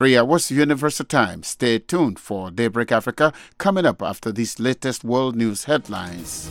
3 hours Universal Time. Stay tuned for Daybreak Africa coming up after these latest world news headlines.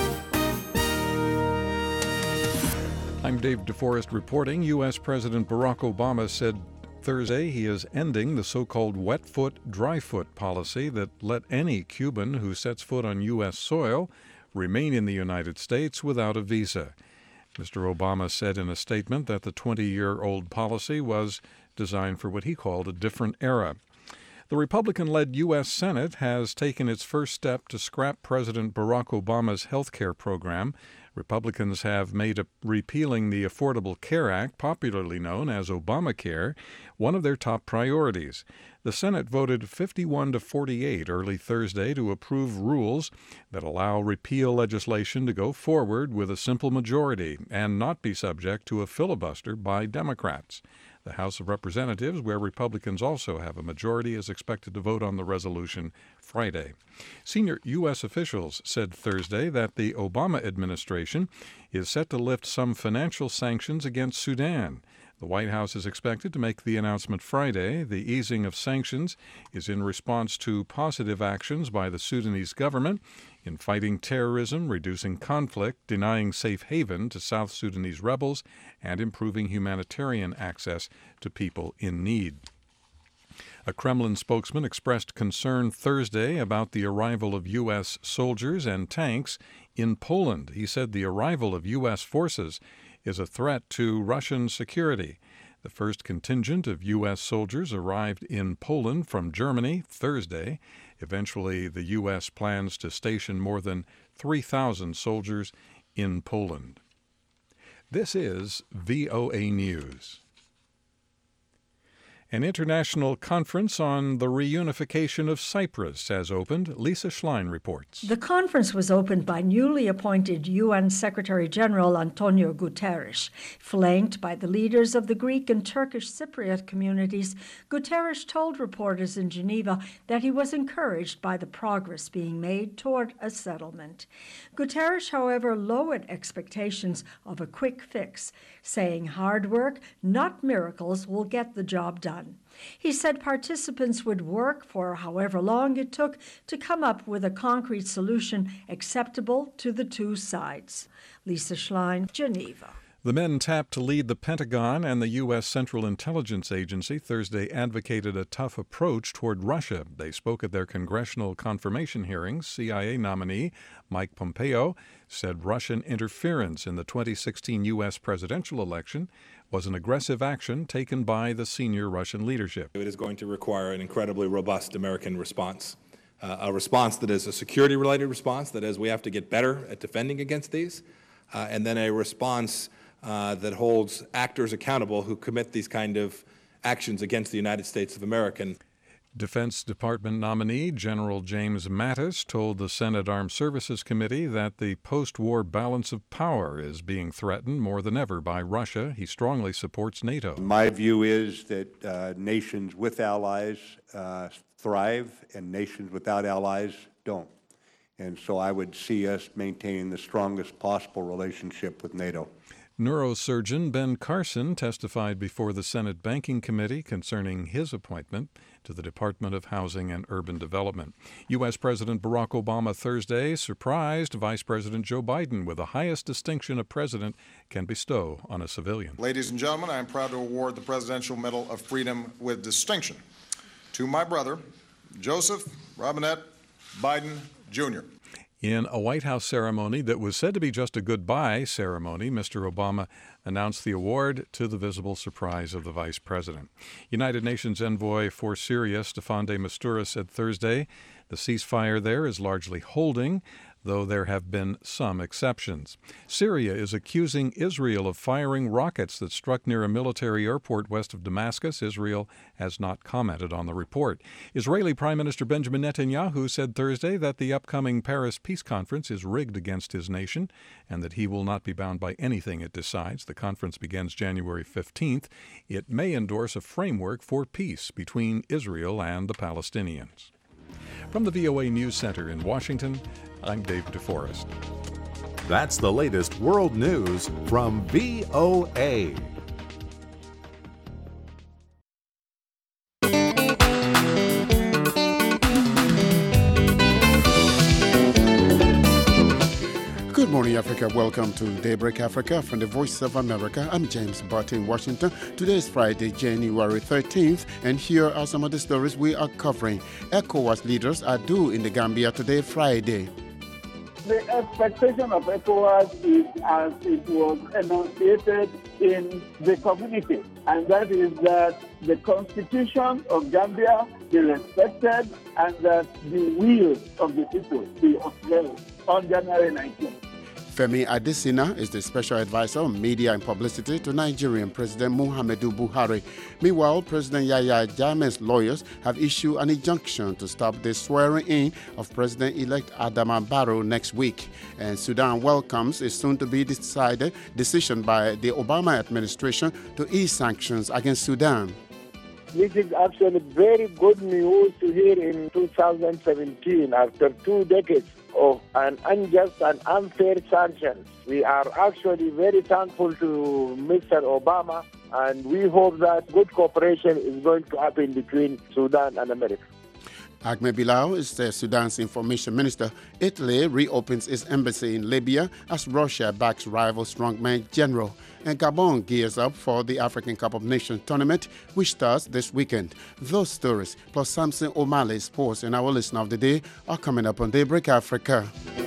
I'm Dave DeForest reporting. U.S. President Barack Obama said Thursday he is ending the so-called wet foot, dry foot policy that let any Cuban who sets foot on U.S. soil remain in the United States without a visa. Mr. Obama said in a statement that the 20-year-old policy was designed for what he called a different era. The Republican-led U.S. Senate has taken its first step to scrap President Barack Obama's health care program. Republicans have made repealing the Affordable Care Act, popularly known as Obamacare, one of their top priorities. The Senate voted 51 to 48 early Thursday to approve rules that allow repeal legislation to go forward with a simple majority and not be subject to a filibuster by Democrats. The House of Representatives, where Republicans also have a majority, is expected to vote on the resolution Friday. Senior U.S. officials said Thursday that the Obama administration is set to lift some financial sanctions against Sudan. The White House is expected to make the announcement Friday. The easing of sanctions is in response to positive actions by the Sudanese government in fighting terrorism, reducing conflict, denying safe haven to South Sudanese rebels, and improving humanitarian access to people in need. A Kremlin spokesman expressed concern Thursday about the arrival of U.S. soldiers and tanks in Poland. He said the arrival of U.S. forces is a threat to Russian security. The first contingent of U.S. soldiers arrived in Poland from Germany Thursday. Eventually, the U.S. plans to station more than 3,000 soldiers in Poland. This is VOA News. An international conference on the reunification of Cyprus has opened. Lisa Schlein reports. The conference was opened by newly appointed UN Secretary-General Antonio Guterres. Flanked by the leaders of the Greek and Turkish Cypriot communities, Guterres told reporters in Geneva that he was encouraged by the progress being made toward a settlement. Guterres, however, lowered expectations of a quick fix, saying hard work, not miracles, will get the job done. He said participants would work for however long it took to come up with a concrete solution acceptable to the two sides. Lisa Schlein, Geneva. The men tapped to lead the Pentagon and the U.S. Central Intelligence Agency Thursday advocated a tough approach toward Russia. They spoke at their congressional confirmation hearings. CIA nominee Mike Pompeo said Russian interference in the 2016 U.S. presidential election was an aggressive action taken by the senior Russian leadership. It is going to require an incredibly robust American response, a response that is a security-related response, that is, we have to get better at defending against these, and then a response that holds actors accountable who commit these kind of actions against the United States of America. Defense Department nominee General James Mattis told the Senate Armed Services Committee that the post-war balance of power is being threatened more than ever by Russia. He strongly supports NATO. My view is that nations with allies thrive and nations without allies don't. And so I would see us maintaining the strongest possible relationship with NATO. Neurosurgeon Ben Carson testified before the Senate Banking Committee concerning his appointment to the Department of Housing and Urban Development. U.S. President Barack Obama Thursday surprised Vice President Joe Biden with the highest distinction a president can bestow on a civilian. Ladies and gentlemen, I am proud to award the Presidential Medal of Freedom with distinction to my brother, Joseph Robinette Biden, Jr. In a White House ceremony that was said to be just a goodbye ceremony, Mr. Obama announced the award to the visible surprise of the vice president. United Nations envoy for Syria, Staffan de Mistura, said Thursday the ceasefire there is largely holding, though there have been some exceptions. Syria is accusing Israel of firing rockets that struck near a military airport west of Damascus. Israel has not commented on the report. Israeli Prime Minister Benjamin Netanyahu said Thursday that the upcoming Paris Peace Conference is rigged against his nation and that he will not be bound by anything it decides. The conference begins January 15th. It may endorse a framework for peace between Israel and the Palestinians. From the VOA News Center in Washington, I'm Dave DeForest. That's the latest world news from VOA. morning, Africa. Welcome to Daybreak Africa from the Voice of America. I'm James Barton in Washington. Today is Friday, January 13th, and here are some of the stories we are covering. ECOWAS leaders are due in the Gambia today, Friday. The expectation of ECOWAS is as it was enunciated in the communique, and that is that the constitution of Gambia be respected and that the will of the people be upheld on January 19th. Femi Adesina is the special advisor on media and publicity to Nigerian President Muhammadu Buhari. Meanwhile, President Yahya Jammeh's lawyers have issued an injunction to stop the swearing-in of President-elect Adama Barrow next week. And Sudan welcomes a soon-to-be decision by the Obama administration to ease sanctions against Sudan. This is actually very good news to hear in 2017 after 2 decades of an unjust and unfair sanctions. We are actually very thankful to Mr. Obama, and we hope that good cooperation is going to happen between Sudan and America. Ahmed Bilal is Sudan's information minister. Italy reopens its embassy in Libya as Russia backs rival strongman general. And Gabon gears up for the African Cup of Nations tournament, which starts this weekend. Those stories, plus Samson O'Malley's sports and our listener of the day, are coming up on Daybreak Africa.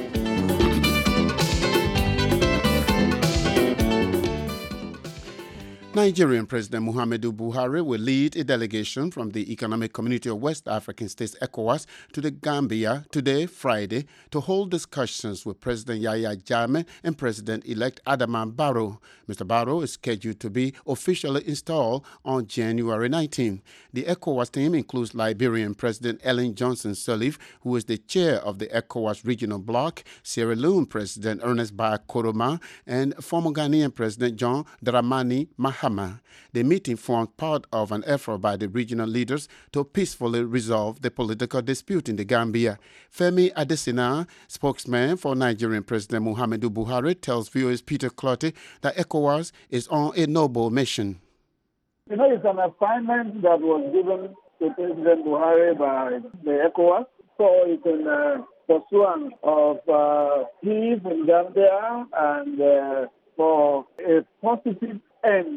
Nigerian President Muhammadu Buhari will lead a delegation from the Economic Community of West African States, ECOWAS, to the Gambia today, Friday, to hold discussions with President Yahya Jammeh and President-elect Adama Barrow. Mr. Barrow is scheduled to be officially installed on January 19. The ECOWAS team includes Liberian President Ellen Johnson Sirleaf, who is the chair of the ECOWAS regional bloc, Sierra Leone President Ernest Bai Koroma, and former Ghanaian President John Dramani Mahama. The meeting formed part of an effort by the regional leaders to peacefully resolve the political dispute in the Gambia. Femi Adesina, spokesman for Nigerian President Muhammadu Buhari, tells viewers Peter Clotty that ECOWAS is on a noble mission. You know, it's an assignment that was given to President Buhari by the ECOWAS, so it's in pursuance of peace in Gambia and for a positive end.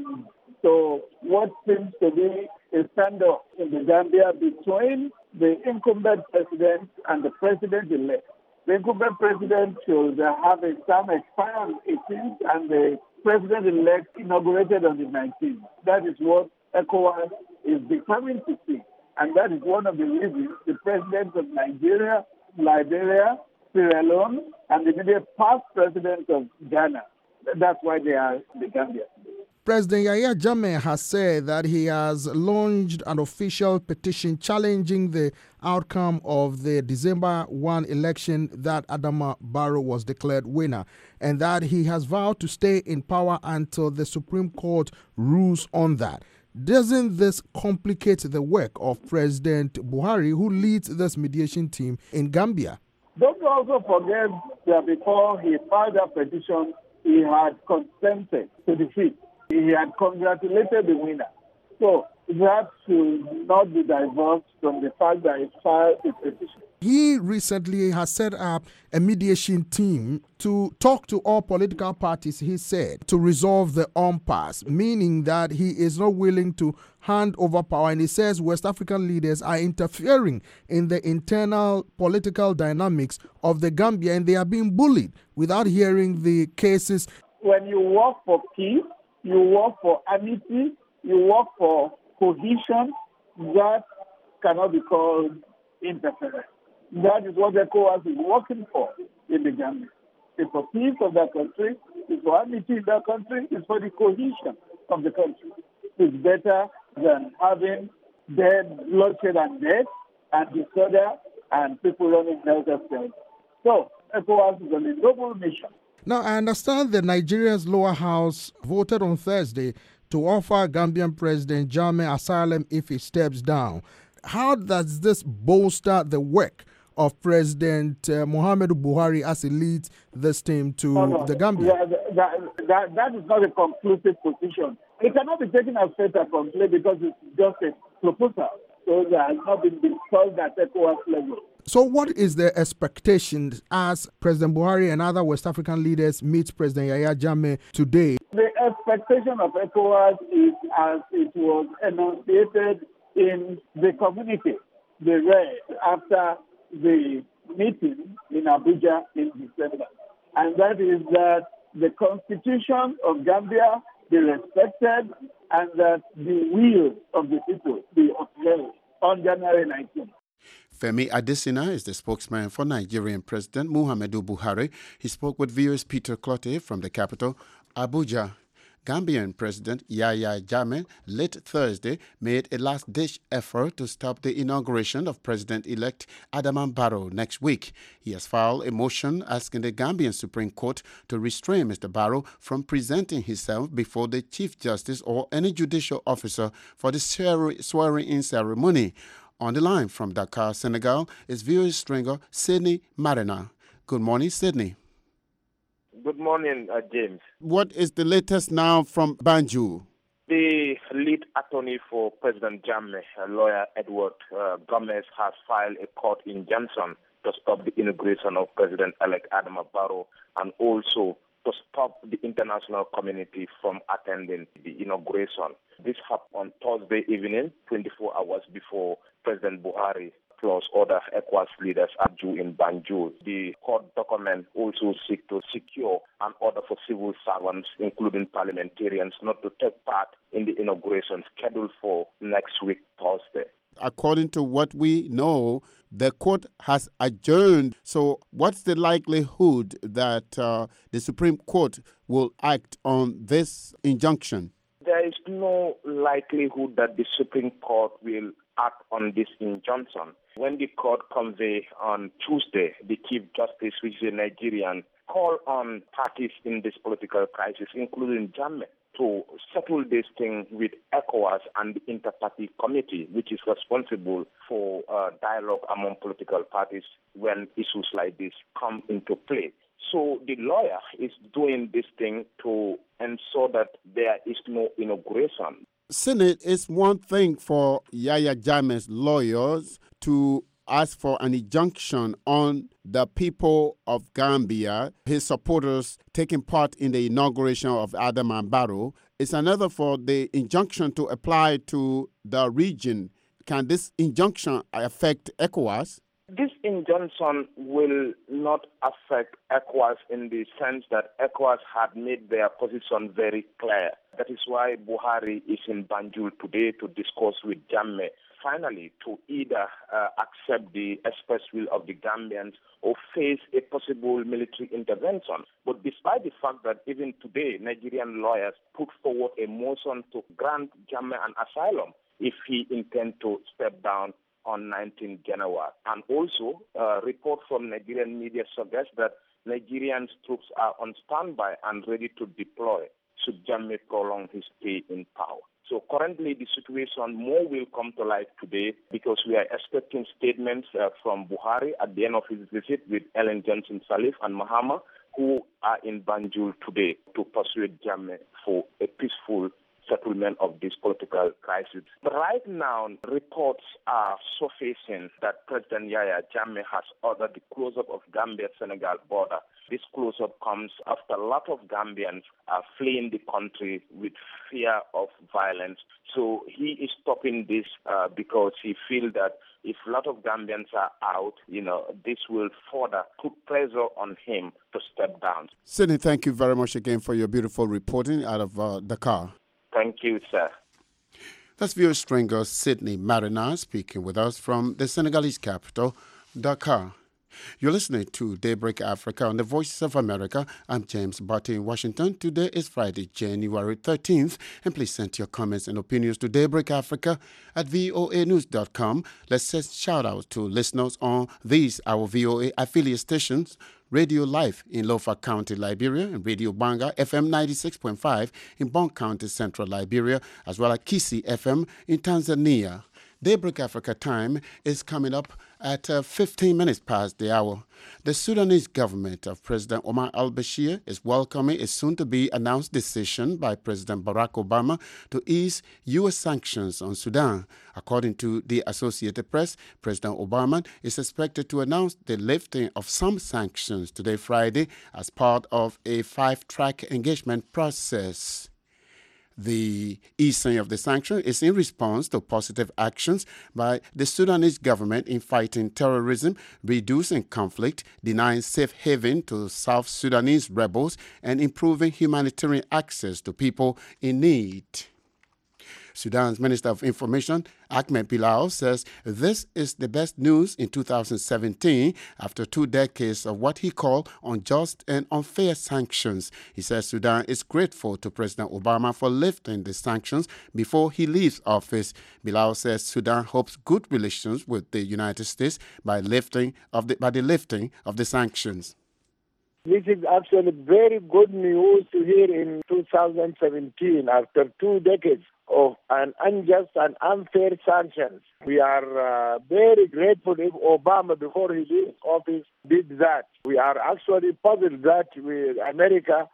So what seems to be a standoff in the Gambia between the incumbent president and the president-elect. The incumbent president should have a term expire on the 18th and the president-elect inaugurated on the 19th. That is what ECOWAS is determined to see. And that is one of the reasons the presidents of Nigeria, Liberia, Sierra Leone, and the immediate past president of Ghana, that's why they are in the Gambia. President Yahya Jammeh has said that he has launched an official petition challenging the outcome of the December 1 election that Adama Barrow was declared winner, and that he has vowed to stay in power until the Supreme Court rules on that. Doesn't this complicate the work of President Buhari, who leads this mediation team in Gambia? Don't also forget that before he filed that petition, he had consented to defeat. He had congratulated the winner. So that should not be diverged from the fact that he filed a petition. He recently has set up a mediation team to talk to all political parties, he said, to resolve the impasse, meaning that he is not willing to hand over power. And he says West African leaders are interfering in the internal political dynamics of the Gambia, and they are being bullied without hearing the cases. When you work for peace, you work for amity, you work for cohesion, that cannot be called interference. That is what ECOWAS is working for in the Gambia. It's for peace of that country, it's for amity in that country, it's for the cohesion of the country. It's better than having dead, bloodshed and death and disorder and people running helter-skelter. So ECOWAS is on a noble mission. Now, I understand that Nigeria's lower house voted on Thursday to offer Gambian President Jammeh asylum if he steps down. How does this bolster the work of President Muhammadu Buhari as he leads this team to the Gambia? That is not a conclusive position. It cannot be taken as fait accompli because it's just a proposal. So that has not been discussed at ECOWAS level. So what is the expectation as President Buhari and other West African leaders meet President Yahya Jammeh today? The expectation of ECOWAS is as it was enunciated in the communique they read after the meeting in Abuja in December. And that is that the constitution of Gambia be respected and that the will of the people be upheld on January 19th. Femi Adesina is the spokesman for Nigerian President Muhammadu Buhari. He spoke with viewers Peter Clottey from the capital, Abuja. Gambian President Yahya Jammeh late Thursday made a last-ditch effort to stop the inauguration of President-elect Adama Barrow next week. He has filed a motion asking the Gambian Supreme Court to restrain Mr. Barrow from presenting himself before the Chief Justice or any judicial officer for the swearing-in ceremony. On the line from Dakar, Senegal, is viewer stringer Sydney Marina. Good morning, Sydney. Good morning, James. What is the latest now from Banjul? The lead attorney for President Jammeh, lawyer Edward Gomez, has filed a court injunction to stop the inauguration of President-elect Adama Barrow and also to stop the international community from attending the inauguration. This happened on Thursday evening, 24 hours before President Buhari plus other ECOWAS leaders are due in Banjul. The court document also seeks to secure an order for civil servants, including parliamentarians, not to take part in the inauguration scheduled for next week, Thursday. According to what we know, the court has adjourned. So what's the likelihood that the Supreme Court will act on this injunction? There is no likelihood that the Supreme Court will act on this injunction. When the court convened on Tuesday, the Chief Justice, which is a Nigerian, called on parties in this political crisis, including Jammeh, to settle this thing with ECOWAS and the Inter-Party Committee, which is responsible for dialogue among political parties when issues like this come into play. So the lawyer is doing this thing to ensure that there is no inauguration. Senate, it's one thing for Yahya Jammeh's lawyers to ask for an injunction on the people of Gambia, his supporters taking part in the inauguration of Adama Barrow. It's another for the injunction to apply to the region. Can this injunction affect ECOWAS? This injunction will not affect ECOWAS in the sense that ECOWAS had made their position very clear. That is why Buhari is in Banjul today to discuss with Jammeh, finally, to either accept the express will of the Gambians or face a possible military intervention. But despite the fact that even today, Nigerian lawyers put forward a motion to grant Jammeh an asylum if he intends to step down on 19 January. And also, report from Nigerian media suggests that Nigerian troops are on standby and ready to deploy should Jammeh prolong his stay in power. So currently the situation more will come to light today because we are expecting statements from Buhari at the end of his visit with Ellen Johnson Sirleaf and Mahama, who are in Banjul today to persuade Jammeh for a peaceful settlement of this political crisis. But right now, reports are surfacing that President Yahya Jammeh has ordered the close-up of Gambia-Senegal border. This close-up comes after a lot of Gambians are fleeing the country with fear of violence. So he is stopping this because he feels that if a lot of Gambians are out, this will further put pressure on him to step down. Sydney, thank you very much again for your beautiful reporting out of Dakar. Thank you, sir. That's viewer stringer Sydney Marina speaking with us from the Senegalese capital, Dakar. You're listening to Daybreak Africa on the Voices of America. I'm James Barty in Washington. Today is Friday, January 13th. And please send your comments and opinions to Daybreak Africa at voanews.com. Let's send shout-outs to listeners on these, our VOA affiliate stations, Radio Life in Lofa County, Liberia, and Radio Banga FM 96.5 in Bonn County, Central Liberia, as well as Kisi FM in Tanzania. Daybreak Africa time is coming up at 15 minutes past the hour. The Sudanese government of President Omar al-Bashir is welcoming a soon-to-be announced decision by President Barack Obama to ease U.S. sanctions on Sudan. According to the Associated Press, President Obama is expected to announce the lifting of some sanctions today, Friday, as part of a 5-track engagement process. The easing of the sanction is in response to positive actions by the Sudanese government in fighting terrorism, reducing conflict, denying safe haven to South Sudanese rebels, and improving humanitarian access to people in need. Sudan's Minister of Information, Ahmed Bilal, says this is the best news in 2017 after 2 decades of what he called unjust and unfair sanctions. He says Sudan is grateful to President Obama for lifting the sanctions before he leaves office. Bilal says Sudan hopes good relations with the United States by the lifting of the sanctions. This is actually very good news to hear in 2017 after 2 decades of an unjust and unfair sanctions. We are very grateful if Obama, before he leaves office, did that. We are actually puzzled that America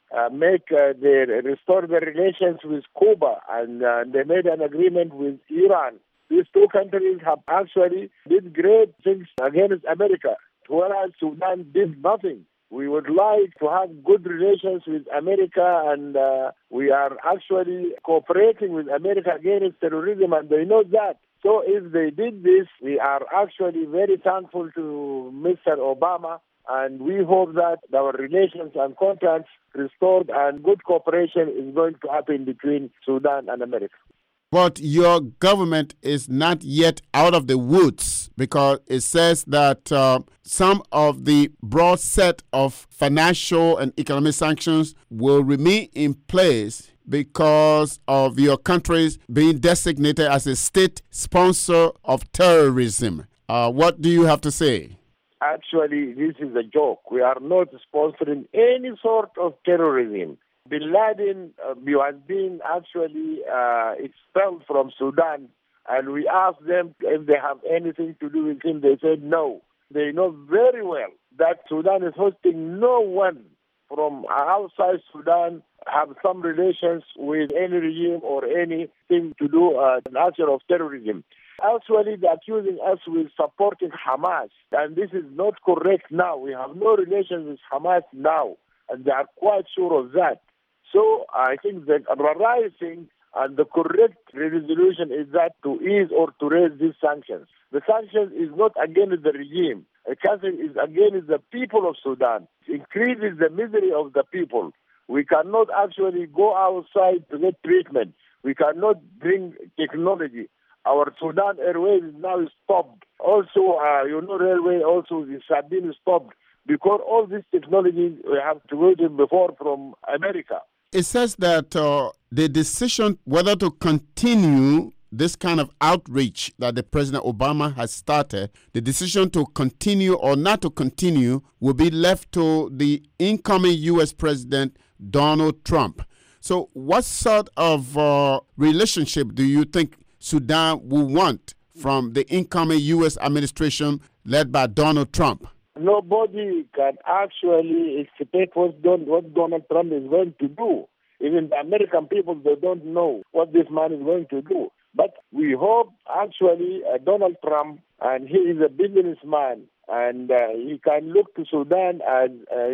restore their relations with Cuba, and they made an agreement with Iran. These two countries have actually did great things against America, whereas Sudan did nothing. We would like to have good relations with America, and we are actually cooperating with America against terrorism, and they know that. So if they did this, we are actually very thankful to Mr. Obama, and we hope that our relations and contacts restored and good cooperation is going to happen between Sudan and America. But your government is not yet out of the woods because it says that some of the broad set of financial and economic sanctions will remain in place because of your country's being designated as a state sponsor of terrorism. What do you have to say? Actually, this is a joke. We are not sponsoring any sort of terrorism. Bin Laden has been actually expelled from Sudan, and we asked them if they have anything to do with him. They said no. They know very well that Sudan is hosting no one from outside Sudan have some relations with any regime or anything to do an action of terrorism. Actually, they're accusing us with supporting Hamas, and this is not correct now. We have no relations with Hamas now, and they are quite sure of that. So I think the right thing and the correct resolution is that to ease or to raise these sanctions. The sanctions is not against the regime. The sanctions is against the people of Sudan. It increases the misery of the people. We cannot actually go outside to get treatment. We cannot bring technology. Our Sudan Airways is now stopped. Also, railway also is been stopped because all these technologies we have to wait before from America. It says that the decision whether to continue this kind of outreach that the President Obama has started, the decision to continue or not to continue will be left to the incoming U.S. President Donald Trump. So what sort of relationship do you think Sudan will want from the incoming U.S. administration led by Donald Trump? Nobody can actually expect what Donald Trump is going to do. Even the American people, they don't know what this man is going to do. But we hope actually Donald Trump, and he is a businessman, and he can look to Sudan as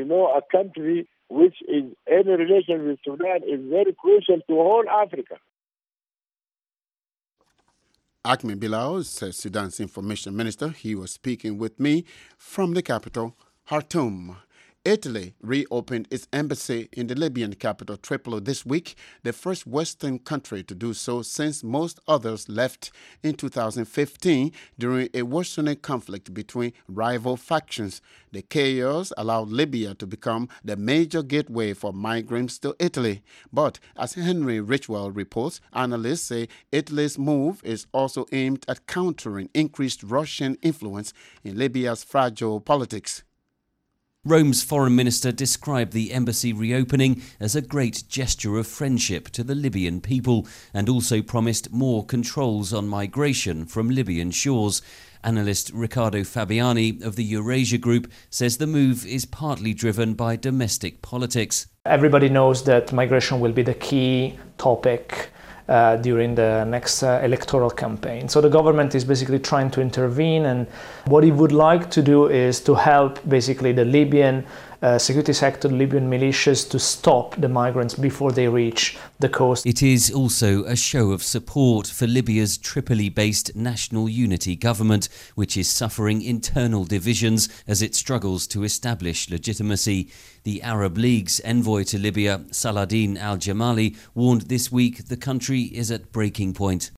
a country which is any relation with Sudan is very crucial to all Africa. Ahmed Bilal is Sudan's information minister. He was speaking with me from the capital, Khartoum. Italy reopened its embassy in the Libyan capital Tripoli this week, the first Western country to do so since most others left in 2015 during a worsening conflict between rival factions. The chaos allowed Libya to become the major gateway for migrants to Italy. But as Henry Richwell reports, analysts say Italy's move is also aimed at countering increased Russian influence in Libya's fragile politics. Rome's foreign minister described the embassy reopening as a great gesture of friendship to the Libyan people and also promised more controls on migration from Libyan shores. Analyst Riccardo Fabiani of the Eurasia Group says the move is partly driven by domestic politics. Everybody knows that migration will be the key topic during the next electoral campaign. So the government is basically trying to intervene, and what it would like to do is to help basically the Libyan security sector, Libyan militias, to stop the migrants before they reach the coast. It is also a show of support for Libya's Tripoli-based National Unity government, which is suffering internal divisions as it struggles to establish legitimacy. The Arab League's envoy to Libya, Saladin al-Jamali, warned this week the country is at breaking point.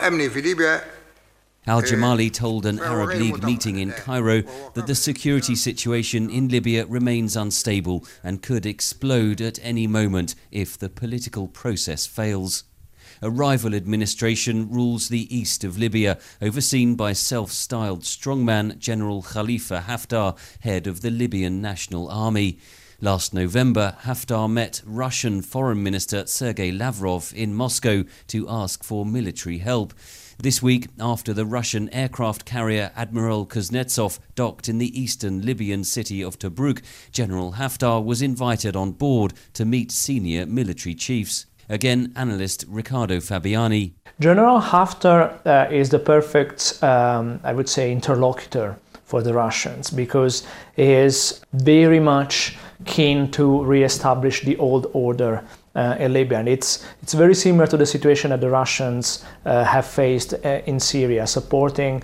Al-Jamali told an Arab League meeting in Cairo that the security situation in Libya remains unstable and could explode at any moment if the political process fails. A rival administration rules the east of Libya, overseen by self-styled strongman General Khalifa Haftar, head of the Libyan National Army. Last November, Haftar met Russian Foreign Minister Sergei Lavrov in Moscow to ask for military help. This week, after the Russian aircraft carrier Admiral Kuznetsov docked in the eastern Libyan city of Tobruk, General Haftar was invited on board to meet senior military chiefs. Again, analyst Riccardo Fabiani. General Haftar is the perfect, I would say, interlocutor for the Russians, because he is very much keen to re-establish the old order in Libya. And it's very similar to the situation that the Russians have faced in Syria, supporting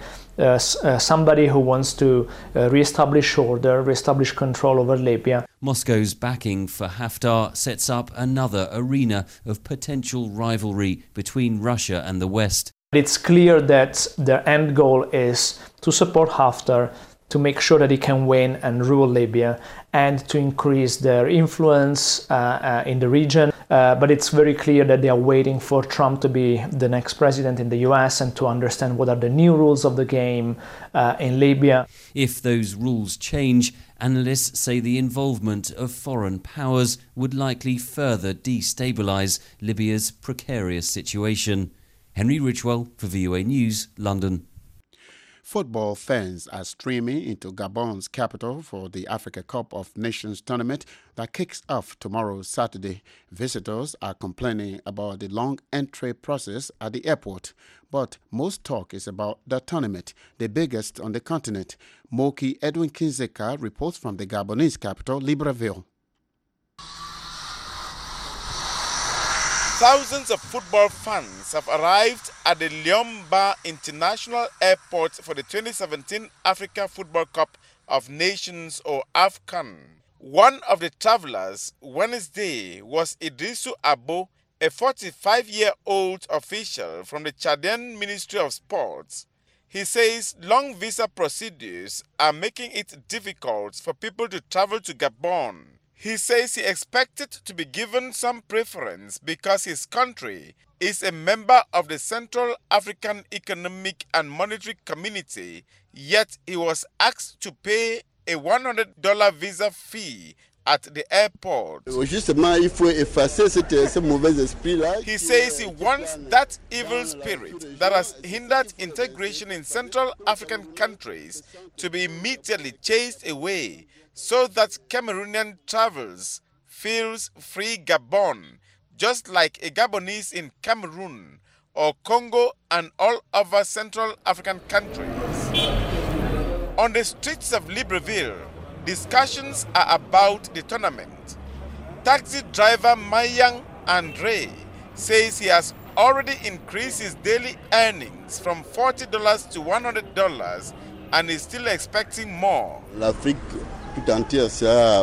somebody who wants to re-establish order, re-establish control over Libya. Moscow's backing for Haftar sets up another arena of potential rivalry between Russia and the West. It's clear that their end goal is to support Haftar, to make sure that he can win and rule Libya, and to increase their influence in the region. But it's very clear that they are waiting for Trump to be the next president in the US and to understand what are the new rules of the game in Libya. If those rules change, analysts say the involvement of foreign powers would likely further destabilise Libya's precarious situation. Henry Richwell for VOA News, London. Football fans are streaming into Gabon's capital for the Africa Cup of Nations tournament that kicks off tomorrow, Saturday. Visitors are complaining about the long entry process at the airport, but most talk is about the tournament, the biggest on the continent. Moki Edwin Kinzeka reports from the Gabonese capital, Libreville. Thousands of football fans have arrived at the Liomba International Airport for the 2017 Africa Football Cup of Nations, or AFCON. One of the travelers Wednesday was Idrisu Abo, a 45-year-old official from the Chadian Ministry of Sports. He says long visa procedures are making it difficult for people to travel to Gabon. He says he expected to be given some preference because his country is a member of the Central African Economic and Monetary Community, yet he was asked to pay a $100 visa fee at the airport. He says he wants that evil spirit that has hindered integration in Central African countries to be immediately chased away, so that Cameroonian travelers feels free Gabon, just like a Gabonese in Cameroon or Congo and all other Central African countries. On the streets of Libreville, discussions are about the tournament. Taxi driver Mayang Andre says he has already increased his daily earnings from $40 to $100 and is still expecting more. He says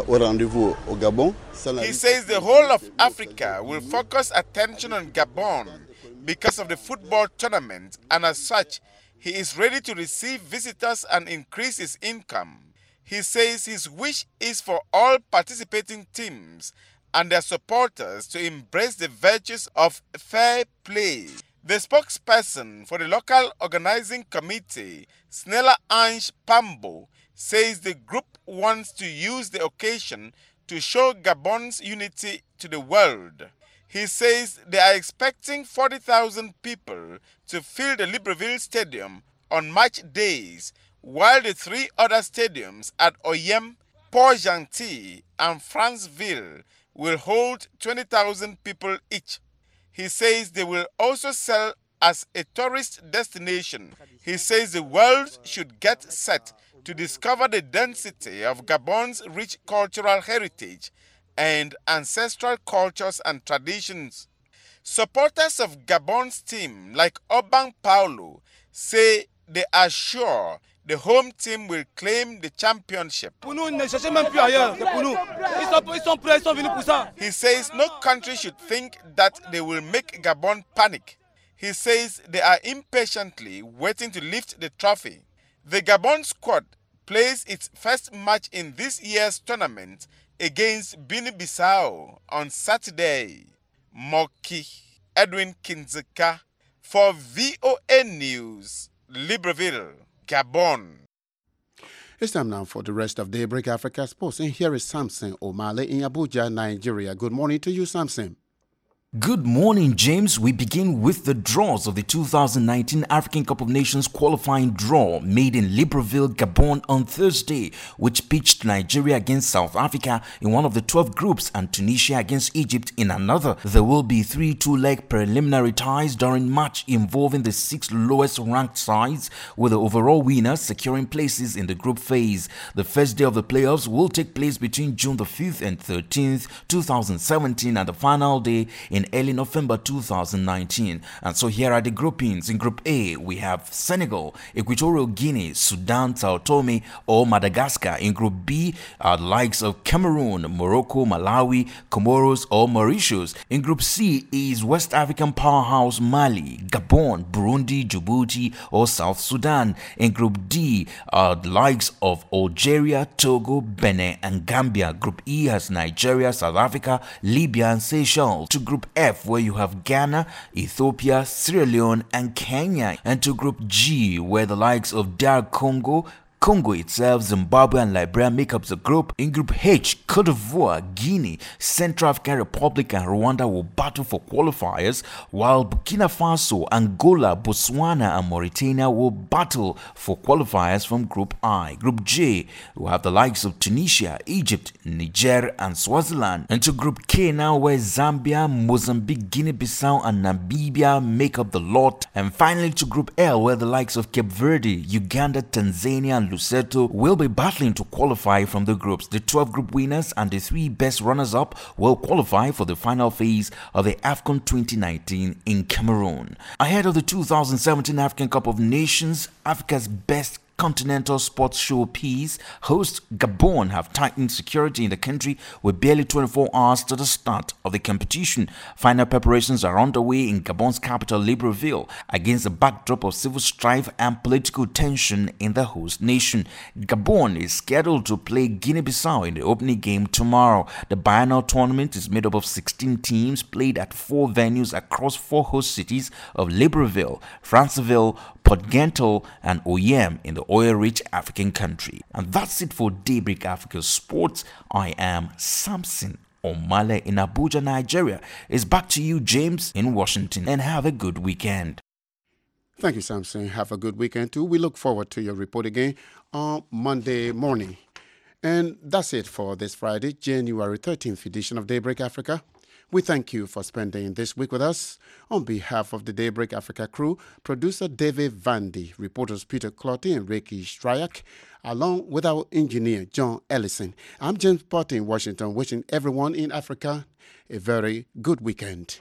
the whole of Africa will focus attention on Gabon because of the football tournament, and as such, he is ready to receive visitors and increase his income. He says his wish is for all participating teams and their supporters to embrace the virtues of fair play. The spokesperson for the local organizing committee, Snella Ange Pambo, says the group wants to use the occasion to show Gabon's unity to the world. He says they are expecting 40,000 people to fill the Libreville Stadium on match days, while the three other stadiums at Oyem, Port-Gentil, and Franceville will hold 20,000 people each. He says they will also sell as a tourist destination. He says the world should get set to discover the density of Gabon's rich cultural heritage and ancestral cultures and traditions. Supporters of Gabon's team, like Obang Paulo, say they are sure the home team will claim the championship. He says no country should think that they will make Gabon panic. He says they are impatiently waiting to lift the trophy. The Gabon squad plays its first match in this year's tournament against Guinea-Bissau on Saturday. Moki Edwin Kinzeka for VOA News, Libreville, Gabon. It's time now for the rest of Daybreak Africa Sports. And here is Samson Omale in Abuja, Nigeria. Good morning to you, Samson. Good morning, James. We begin with the draws of the 2019 African Cup of Nations qualifying draw made in Libreville, Gabon on Thursday, which pitched Nigeria against South Africa in one of the 12 groups and Tunisia against Egypt in another. There will be 3 two-leg preliminary ties during match involving the 6 lowest ranked sides, with the overall winners securing places in the group phase. The first day of the playoffs will take place between June the 5th and 13th, 2017, and the final day in early November 2019. And so here are the groupings. In Group A, we have Senegal, Equatorial Guinea, Sudan, Sao Tome, or Madagascar. In Group B, are the likes of Cameroon, Morocco, Malawi, Comoros, or Mauritius. In Group C is West African powerhouse Mali, Gabon, Burundi, Djibouti, or South Sudan. In Group D are the likes of Algeria, Togo, Benin, and Gambia. Group E has Nigeria, South Africa, Libya, and Seychelles. To Group F, where you have Ghana, Ethiopia, Sierra Leone, and Kenya. And to Group G, where the likes of DR Congo, Congo itself, Zimbabwe, and Liberia make up the group. In Group H, Cote d'Ivoire, Guinea, Central African Republic, and Rwanda will battle for qualifiers, while Burkina Faso, Angola, Botswana, and Mauritania will battle for qualifiers from Group I. Group J will have the likes of Tunisia, Egypt, Niger, and Swaziland. And to Group K now, where Zambia, Mozambique, Guinea-Bissau, and Namibia make up the lot. And finally to Group L, where the likes of Cape Verde, Uganda, Tanzania, and Lesotho will be battling to qualify from the groups. The 12 group winners and the 3 best runners-up will qualify for the final phase of the AFCON 2019 in Cameroon. Ahead of the 2017 African Cup of Nations, Africa's best continental sports showpiece, host Gabon have tightened security in the country with barely 24 hours to the start of the competition. Final preparations are underway in Gabon's capital Libreville against the backdrop of civil strife and political tension in the host nation. Gabon is scheduled to play Guinea-Bissau in the opening game tomorrow. The biennial tournament is made up of 16 teams played at 4 venues across 4 host cities of Libreville, Franceville, Port-Gentil, and Oyem in the oil-rich African country. And that's it for Daybreak Africa Sports. I am Samson Omale in Abuja, Nigeria. It's back to you, James, in Washington, and have a good weekend. Thank you, Samson. Have a good weekend too. We look forward to your report again on Monday morning. And that's it for this Friday, January 13th edition of Daybreak Africa. We thank you for spending this week with us. On behalf of the Daybreak Africa crew, producer David Vandy, reporters Peter Clotty and Ricky Stryak, along with our engineer John Ellison. I'm James Potter in Washington, wishing everyone in Africa a very good weekend.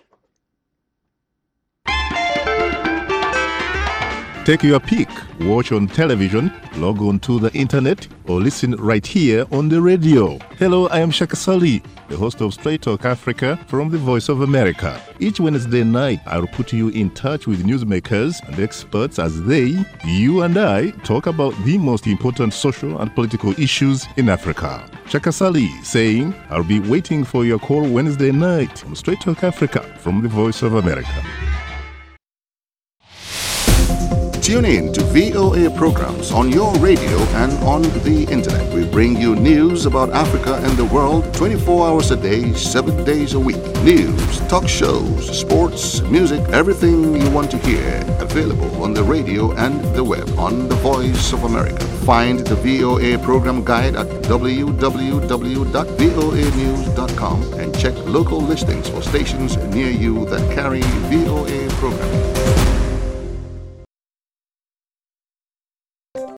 Take your pick. Watch on television, log on to the internet, or listen right here on the radio. Hello, I am Shaka Sali, the host of Straight Talk Africa from the Voice of America. Each Wednesday night, I'll put you in touch with newsmakers and experts as they, you and I, talk about the most important social and political issues in Africa. Shaka Sali saying, I'll be waiting for your call Wednesday night on Straight Talk Africa from the Voice of America. Tune in to VOA programs on your radio and on the internet. We bring you news about Africa and the world 24 hours a day, 7 days a week. News, talk shows, sports, music, everything you want to hear. Available on the radio and the web on The Voice of America. Find the VOA program guide at www.voanews.com and check local listings for stations near you that carry VOA programming.